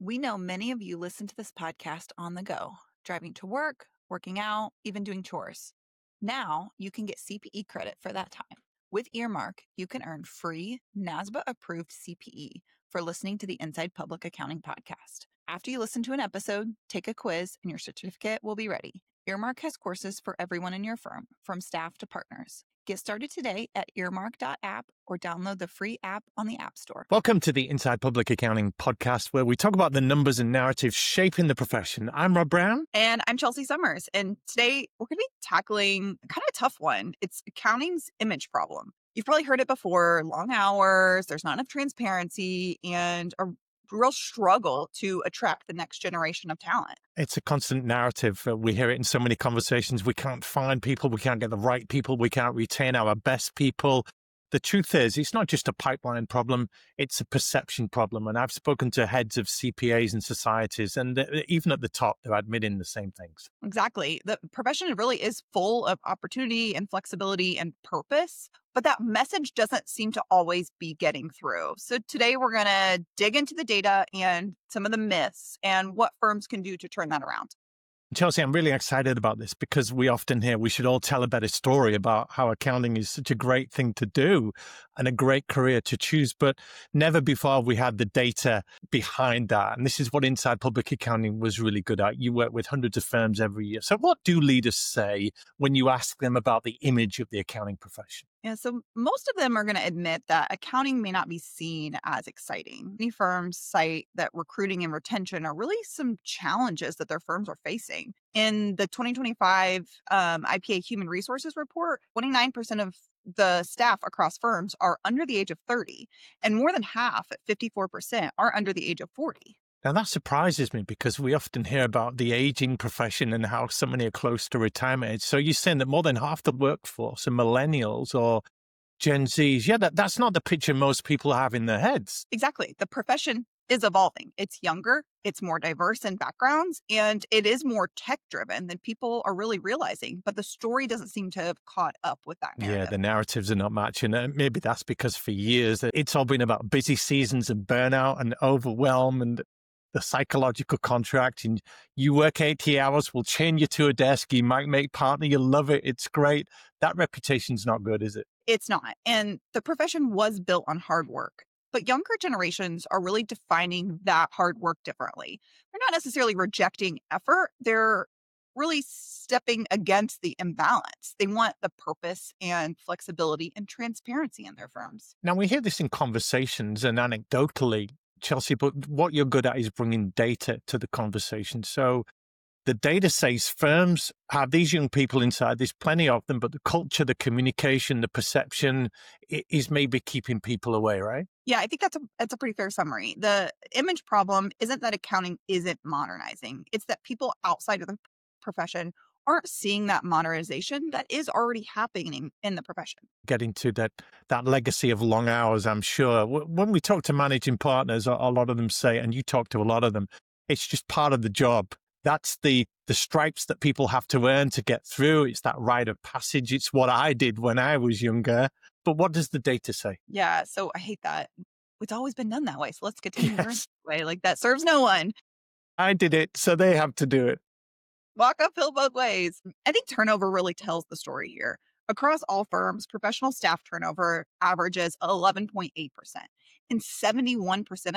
We know many of you listen to this podcast on the go, driving to work, working out, even doing chores. Now you can get CPE credit for that time. With Earmark, you can earn free NASBA approved CPE for listening to the Inside Public Accounting podcast. After you listen to an episode, take a quiz and your certificate will be ready. Earmark has courses for everyone in your firm, from staff to partners. Get started today at earmark.app or download the free app on the App Store. Welcome to the Inside Public Accounting podcast, where we talk about the numbers and narratives shaping the profession. I'm Rob Brown. And I'm Chelsea Summers. And today we're going to be tackling kind of a tough one. It's accounting's image problem. You've probably heard it before: long hours, there's not enough transparency, and a real struggle to attract the next generation of talent. It's a constant narrative. We hear it in so many conversations. We can't find people. We can't get the right people. We can't retain our best people. The truth is, it's not just a pipeline problem, it's a perception problem. And I've spoken to heads of CPAs and societies, and even at the top, they're admitting the same things. Exactly. The profession really is full of opportunity and flexibility and purpose, but that message doesn't seem to always be getting through. So today we're going to dig into the data and some of the myths and what firms can do to turn that around. Chelsea, I'm really excited about this because we often hear we should all tell a better story about how accounting is such a great thing to do and a great career to choose, but never before have we had the data behind that. And this is what Inside Public Accounting was really good at. You work with hundreds of firms every year. So what do leaders say when you ask them about the image of the accounting profession? Yeah, so most of them are going to admit that accounting may not be seen as exciting. Many firms cite that recruiting and retention are really some challenges that their firms are facing. In the 2025 IPA Human Resources Report, 29% of the staff across firms are under the age of 30, and more than half, at 54%, are under the age of 40. Now, that surprises me because we often hear about the aging profession and how so many are close to retirement age. So you're saying that more than half the workforce are millennials or Gen Zs. Yeah, that's not the picture most people have in their heads. Exactly. The profession is evolving. It's younger, it's more diverse in backgrounds, and it is more tech-driven than people are really realizing. But the story doesn't seem to have caught up with that narrative. Yeah, the narratives are not matching. Maybe that's because for years it's all been about busy seasons and burnout and overwhelm and the psychological contract, and you work 80 hours, we'll chain you to a desk, you might make partner, you love it, it's great. That reputation's not good, is it? It's not. And the profession was built on hard work. But younger generations are really defining that hard work differently. They're not necessarily rejecting effort. They're really stepping against the imbalance. They want the purpose and flexibility and transparency in their firms. Now, we hear this in conversations and anecdotally, Chelsea, but what you're good at is bringing data to the conversation. So the data says firms have these young people inside, there's plenty of them, but the culture, the communication, the perception is maybe keeping people away, right? Yeah, I think that's a pretty fair summary. The image problem isn't that accounting isn't modernizing. It's that people outside of the profession aren't seeing that modernization that is already happening in the profession. Getting to that legacy of long hours, I'm sure. When we talk to managing partners, a lot of them say, and you talk to a lot of them, it's just part of the job. That's the stripes that people have to earn to get through. It's that rite of passage. It's what I did when I was younger. But what does the data say? Yeah, so I hate that. It's always been done that way. So let's continue this way. Like, that serves no one. I did it, so they have to do it. Walk uphill both ways. I think turnover really tells the story here. Across all firms, professional staff turnover averages 11.8%. And 71%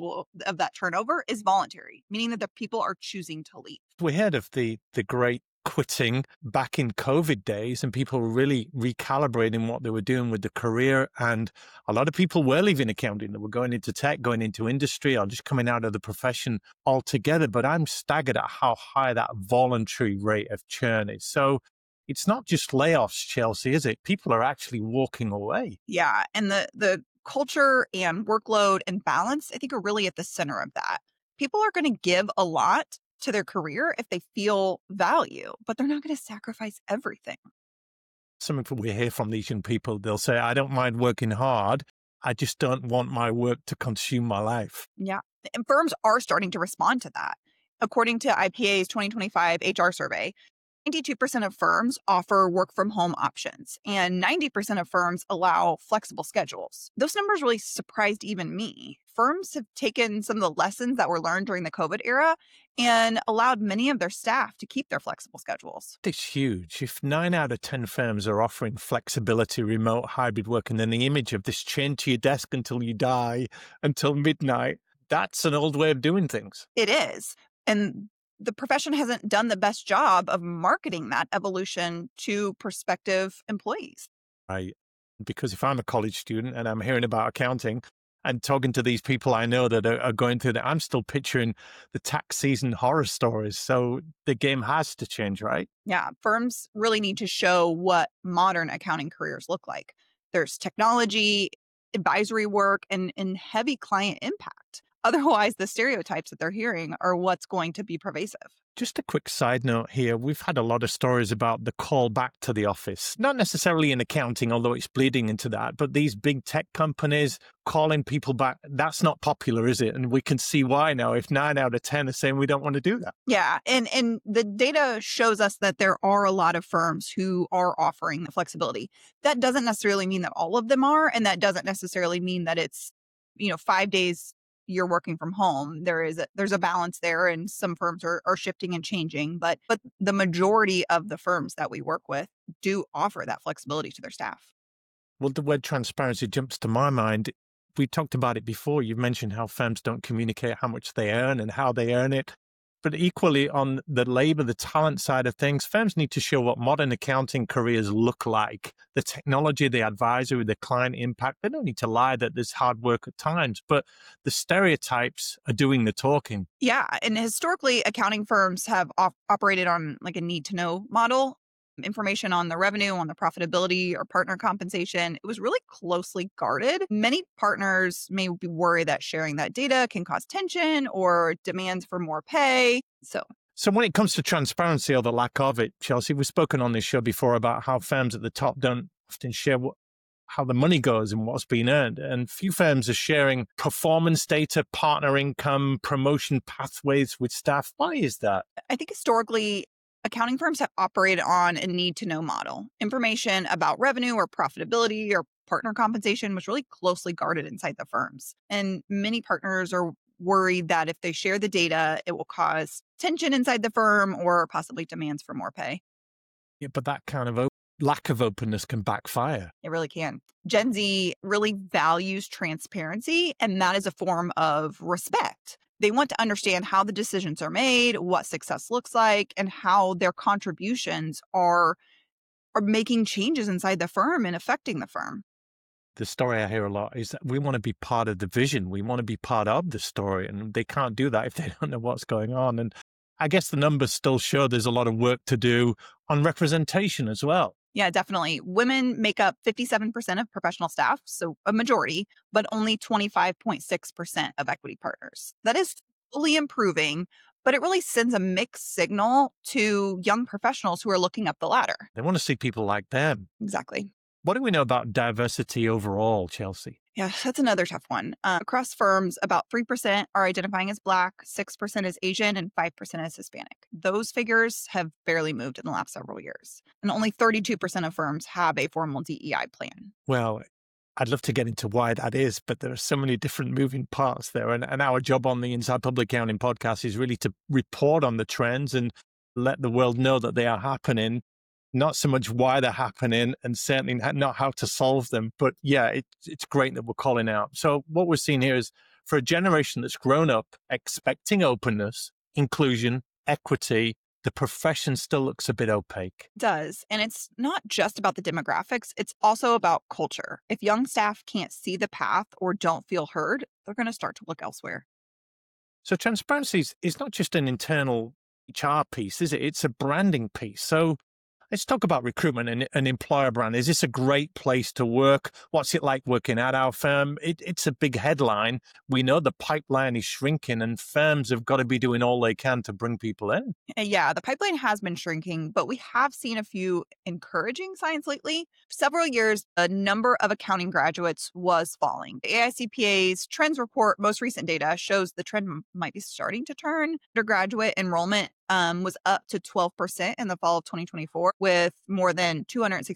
of that turnover is voluntary, meaning that the people are choosing to leave. We heard of the great quitting back in COVID days, and people were really recalibrating what they were doing with the career. And a lot of people were leaving accounting. They were going into tech, going into industry, or just coming out of the profession altogether. But I'm staggered at how high that voluntary rate of churn is. So it's not just layoffs, Chelsea, is it? People are actually walking away. Yeah. And the culture and workload and balance, I think, are really at the center of that. People are going to give a lot to their career if they feel value, but they're not going to sacrifice everything. Something we hear from these young people, they'll say, I don't mind working hard. I just don't want my work to consume my life. Yeah. And firms are starting to respond to that. According to IPA's 2025 HR survey, 92% of firms offer work from home options, and 90% of firms allow flexible schedules. Those numbers really surprised even me. Firms have taken some of the lessons that were learned during the COVID era and allowed many of their staff to keep their flexible schedules. It's huge. If 9 out of 10 firms are offering flexibility, remote, hybrid work, and then the image of this chained to your desk until you die, until midnight, that's an old way of doing things. It is. And the profession hasn't done the best job of marketing that evolution to prospective employees. Right. Because if I'm a college student and I'm hearing about accounting and talking to these people I know that are going through that, I'm still picturing the tax season horror stories. So the game has to change, right? Yeah, firms really need to show what modern accounting careers look like. There's technology, advisory work, and heavy client impact. Otherwise, the stereotypes that they're hearing are what's going to be pervasive. Just a quick side note here. We've had a lot of stories about the call back to the office, not necessarily in accounting, although it's bleeding into that, but these big tech companies calling people back, that's not popular, is it? And we can see why now if 9 out of 10 are saying we don't want to do that. Yeah, and the data shows us that there are a lot of firms who are offering the flexibility. That doesn't necessarily mean that all of them are, and that doesn't necessarily mean that it's, 5 days you're working from home. There's a balance there, and some firms are shifting and changing, but the majority of the firms that we work with do offer that flexibility to their staff. Well, the word transparency jumps to my mind. We talked about it before. You've mentioned how firms don't communicate how much they earn and how they earn it. But equally on the labor, the talent side of things, firms need to show what modern accounting careers look like. The technology, the advisory, the client impact. They don't need to lie that there's hard work at times, but the stereotypes are doing the talking. Yeah. And historically, accounting firms have operated on like a need to know model. Information on the revenue, on the profitability, or partner compensation, it was really closely guarded. Many partners may be worried that sharing that data can cause tension or demands for more pay. So when it comes to transparency or the lack of it, Chelsea, we've spoken on this show before about how firms at the top don't often share how the money goes and what's been earned. And few firms are sharing performance data, partner income, promotion pathways with staff. Why is that? I think historically, accounting firms have operated on a need-to-know model. Information about revenue or profitability or partner compensation was really closely guarded inside the firms. And many partners are worried that if they share the data, it will cause tension inside the firm or possibly demands for more pay. Yeah, but that kind of lack of openness can backfire. It really can. Gen Z really values transparency, and that is a form of respect. They want to understand how the decisions are made, what success looks like, and how their contributions are making changes inside the firm and affecting the firm. The story I hear a lot is that we want to be part of the vision. We want to be part of the story, and they can't do that if they don't know what's going on. And I guess the numbers still show there's a lot of work to do on representation as well. Yeah, definitely. Women make up 57% of professional staff, so a majority, but only 25.6% of equity partners. That is fully improving, but it really sends a mixed signal to young professionals who are looking up the ladder. They want to see people like them. Exactly. What do we know about diversity overall, Chelsea? Yeah, that's another tough one. Across firms, about 3% are identifying as Black, 6% as Asian, and 5% as Hispanic. Those figures have barely moved in the last several years. And only 32% of firms have a formal DEI plan. Well, I'd love to get into why that is, but there are so many different moving parts there. And our job on the Inside Public Accounting podcast is really to report on the trends and let the world know that they are happening. Not so much why they're happening and certainly not how to solve them. But yeah, it's great that we're calling out. So what we're seeing here is for a generation that's grown up expecting openness, inclusion, equity, the profession still looks a bit opaque. It does. And it's not just about the demographics. It's also about culture. If young staff can't see the path or don't feel heard, they're going to start to look elsewhere. So transparency is not just an internal HR piece, is it? It's a branding piece. So let's talk about recruitment and an employer brand. Is this a great place to work? What's it like working at our firm? It's a big headline. We know the pipeline is shrinking and firms have got to be doing all they can to bring people in. Yeah, the pipeline has been shrinking, but we have seen a few encouraging signs lately. For several years, the number of accounting graduates was falling. The AICPA's trends report, most recent data, shows the trend might be starting to turn. Undergraduate enrollment was up to 12% in the fall of 2024, with more than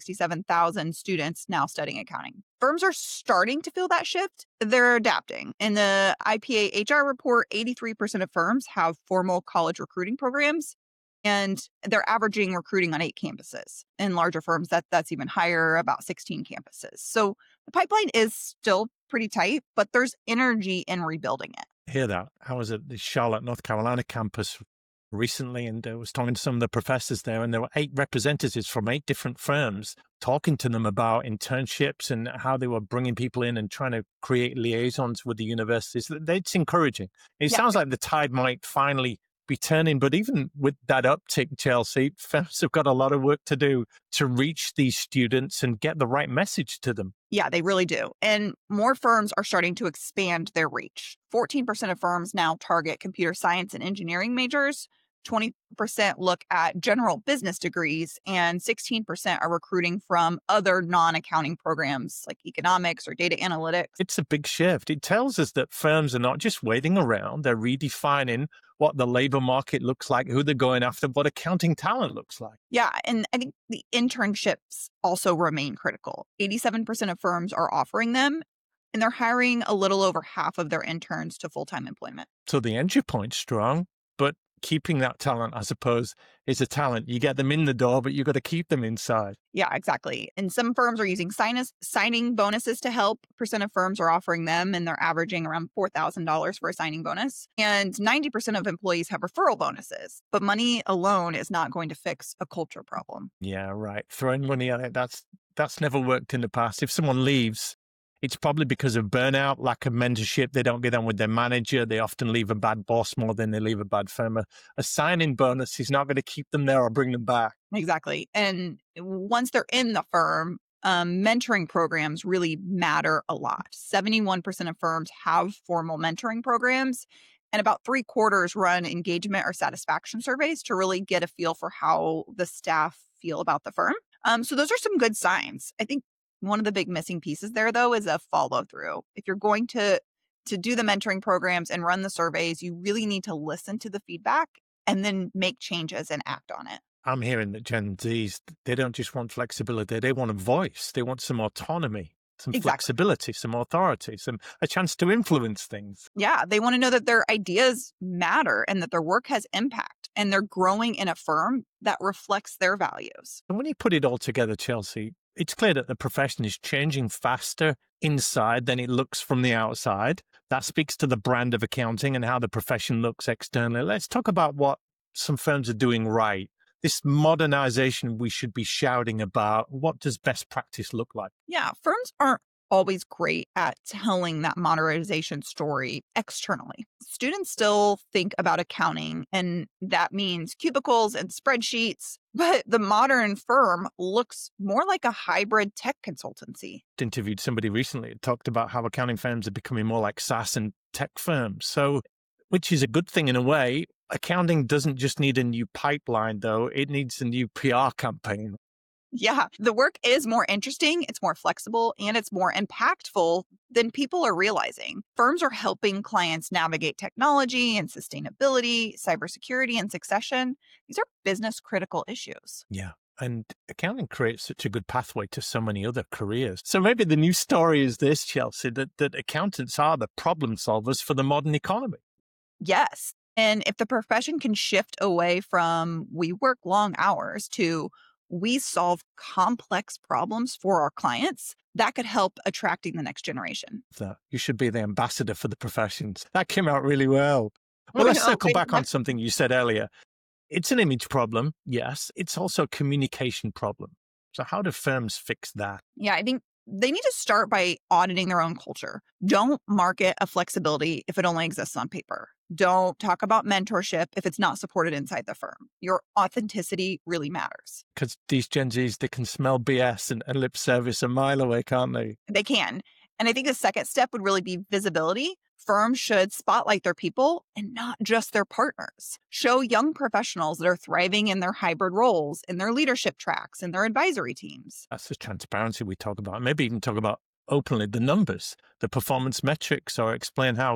267,000 students now studying accounting. Firms are starting to feel that shift. They're adapting. In the IPA HR report, 83% of firms have formal college recruiting programs, and they're averaging recruiting on 8 campuses. In larger firms, that's even higher, about 16 campuses. So the pipeline is still pretty tight, but there's energy in rebuilding it. Hear that. I was at the Charlotte, North Carolina campus recently, and I was talking to some of the professors there, and there were 8 representatives from 8 different firms talking to them about internships and how they were bringing people in and trying to create liaisons with the universities. It's encouraging. It sounds like the tide might finally be turning, but even with that uptick, Chelsea, firms have got a lot of work to do to reach these students and get the right message to them. Yeah, they really do. And more firms are starting to expand their reach. 14% of firms now target computer science and engineering majors. 20% look at general business degrees, and 16% are recruiting from other non-accounting programs like economics or data analytics. It's a big shift. It tells us that firms are not just waiting around, they're redefining what the labor market looks like, who they're going after, what accounting talent looks like. Yeah, and I think the internships also remain critical. 87% of firms are offering them, and they're hiring a little over half of their interns to full-time employment. So the entry point's strong, but keeping that talent, I suppose, is a talent. You get them in the door, but you've got to keep them inside. Yeah, exactly. And some firms are using signing bonuses to help. Percent of firms are offering them, and they're averaging around $4,000 for a signing bonus. And 90% of employees have referral bonuses. But money alone is not going to fix a culture problem. Yeah, right. Throwing money at it, that's never worked in the past. If someone leaves, it's probably because of burnout, lack of mentorship. They don't get on with their manager. They often leave a bad boss more than they leave a bad firm. A sign-in bonus is not going to keep them there or bring them back. Exactly. And once they're in the firm, mentoring programs really matter a lot. 71% of firms have formal mentoring programs, and about 3/4 run engagement or satisfaction surveys to really get a feel for how the staff feel about the firm. So those are some good signs. I think one of the big missing pieces there, though, is a follow through. If you're going to do the mentoring programs and run the surveys, you really need to listen to the feedback and then make changes and act on it. I'm hearing that Gen Zs, they don't just want flexibility. They want a voice. They want some autonomy, some flexibility, some authority, a chance to influence things. Yeah, they want to know that their ideas matter and that their work has impact, and they're growing in a firm that reflects their values. And when you put it all together, Chelsea, it's clear that the profession is changing faster inside than it looks from the outside. That speaks to the brand of accounting and how the profession looks externally. Let's talk about what some firms are doing right. This modernization we should be shouting about. What does best practice look like? Yeah, firms aren't always great at telling that modernization story externally. Students still think about accounting, and that means cubicles and spreadsheets, but the modern firm looks more like a hybrid tech consultancy. Interviewed somebody recently who talked about how accounting firms are becoming more like SaaS and tech firms. So, which is a good thing in a way. Accounting doesn't just need a new pipeline, though. It needs a new PR campaign. Yeah, the work is more interesting, it's more flexible, and it's more impactful than people are realizing. Firms are helping clients navigate technology and sustainability, cybersecurity, and succession. These are business critical issues. Yeah. And accounting creates such a good pathway to so many other careers. So maybe the new story is this, Chelsea, that accountants are the problem solvers for the modern economy. Yes. And if the profession can shift away from we work long hours to we solve complex problems for our clients, that could help attracting the next generation. You should be the ambassador for the professions. That came out really well. Well, let's circle back on something you said earlier. It's an image problem, yes. It's also a communication problem. So how do firms fix that? Yeah, I think they need to start by auditing their own culture. Don't market a flexibility if it only exists on paper. Don't talk about mentorship if it's not supported inside the firm. Your authenticity really matters. Because these Gen Zs, they can smell BS and lip service a mile away, can't they? They can. And I think the second step would really be visibility. Firms should spotlight their people and not just their partners. Show young professionals that are thriving in their hybrid roles, in their leadership tracks, in their advisory teams. That's the transparency we talk about. Maybe even talk about openly the numbers, the performance metrics, or explain how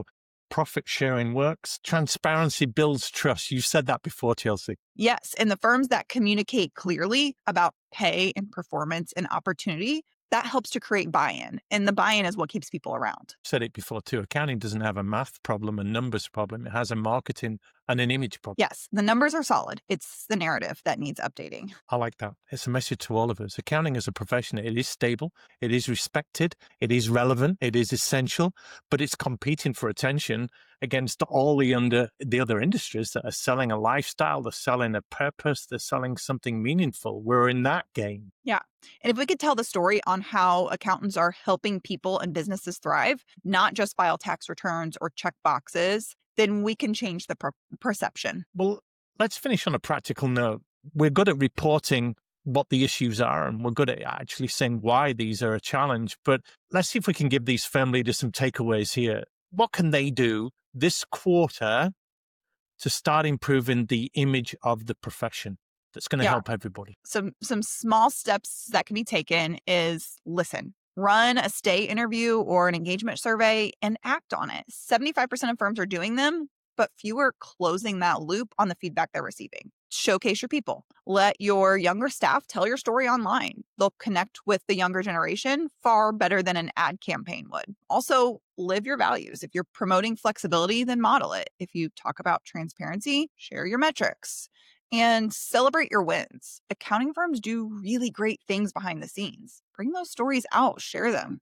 profit sharing works. Transparency builds trust. You said that before, Chelsea. Yes. And the firms that communicate clearly about pay and performance and opportunity, that helps to create buy-in. And the buy-in is what keeps people around. Said it before too. Accounting doesn't have a math problem, a numbers problem. It has a marketing and an image problem. Yes, the numbers are solid. It's the narrative that needs updating. I like that. It's a message to all of us. Accounting as a profession, it is stable, it is respected, it is relevant, it is essential, but it's competing for attention against all the other industries that are selling a lifestyle, they're selling a purpose, they're selling something meaningful. We're in that game. Yeah. And if we could tell the story on how accountants are helping people and businesses thrive, not just file tax returns or check boxes, then we can change the perception. Well, let's finish on a practical note. We're good at reporting what the issues are, and we're good at actually saying why these are a challenge. But let's see if we can give these firm leaders some takeaways here. What can they do this quarter to start improving the image of the profession that's going to help everybody? Some small steps that can be taken is listen. Run a stay interview or an engagement survey and act on it. 75% of firms are doing them, but fewer are closing that loop on the feedback they're receiving. Showcase your people. Let your younger staff tell your story online. They'll connect with the younger generation far better than an ad campaign would. Also, live your values. If you're promoting flexibility, then model it. If you talk about transparency, share your metrics. And celebrate your wins. Accounting firms do really great things behind the scenes. Bring those stories out, share them.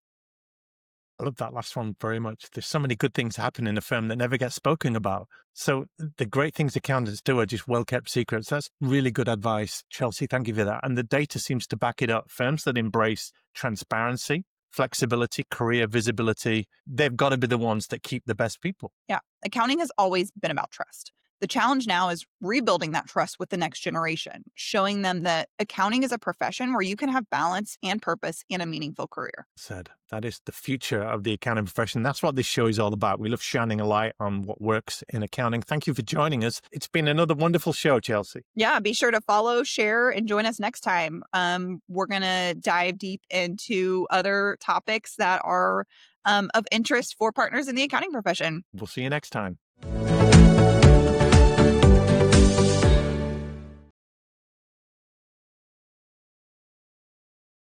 I love that last one very much. There's so many good things happen in a firm that never get spoken about. So the great things accountants do are just well-kept secrets. That's really good advice, Chelsea. Thank you for that. And the data seems to back it up. Firms that embrace transparency, flexibility, career visibility, they've got to be the ones that keep the best people. Yeah. Accounting has always been about trust. The challenge now is rebuilding that trust with the next generation, showing them that accounting is a profession where you can have balance and purpose in a meaningful career. Said that is the future of the accounting profession. That's what this show is all about. We love shining a light on what works in accounting. Thank you for joining us. It's been another wonderful show, Chelsea. Yeah, be sure to follow, share, and join us next time. We're going to dive deep into other topics that are of interest for partners in the accounting profession. We'll see you next time.